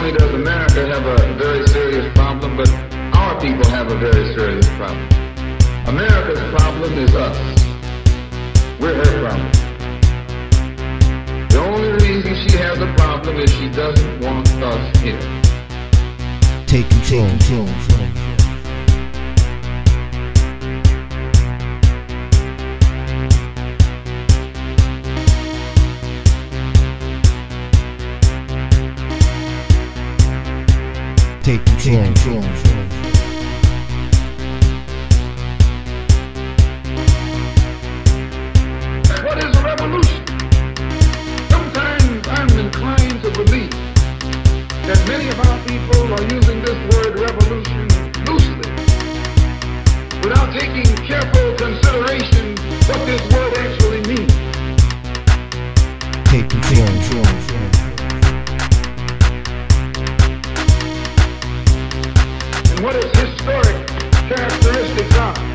only does America have a very serious problem, but our people have a very serious problem. America's problem is us. We're her problem. The only reason she has a problem is she doesn't want us here. Take control. Take control. What is a revolution? Sometimes I'm inclined to believe that many of our people are using this word revolution loosely, without taking careful consideration what this word actually means. Take control. And what its historic characteristics are.